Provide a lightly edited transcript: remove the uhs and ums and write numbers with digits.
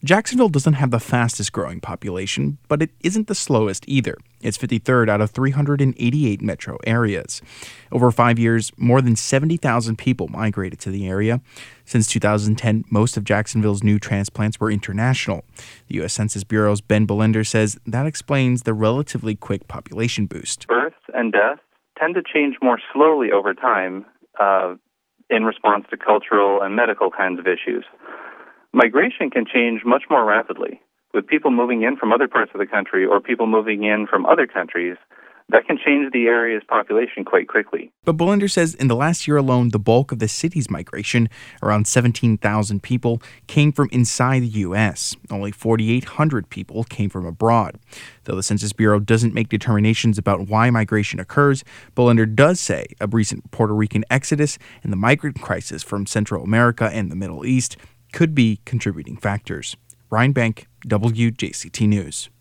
Jacksonville doesn't have the fastest growing population, but it isn't the slowest either. It's 53rd out of 388 metro areas. Over 5 years, more than 70,000 people migrated to the area. Since 2010, most of Jacksonville's new transplants were international. The U.S. Census Bureau's Ben Belinder says that explains the relatively quick population boost. Births and deaths tend to change more slowly over time in response to cultural and medical kinds of issues. Migration can change much more rapidly. With people moving in from other parts of the country or people moving in from other countries, that can change the area's population quite quickly. But Belinder says in the last year alone, the bulk of the city's migration, around 17,000 people, came from inside the U.S. Only 4,800 people came from abroad. Though the Census Bureau doesn't make determinations about why migration occurs, Belinder does say a recent Puerto Rican exodus and the migrant crisis from Central America and the Middle East could be contributing factors. Ryan Bank, WJCT News.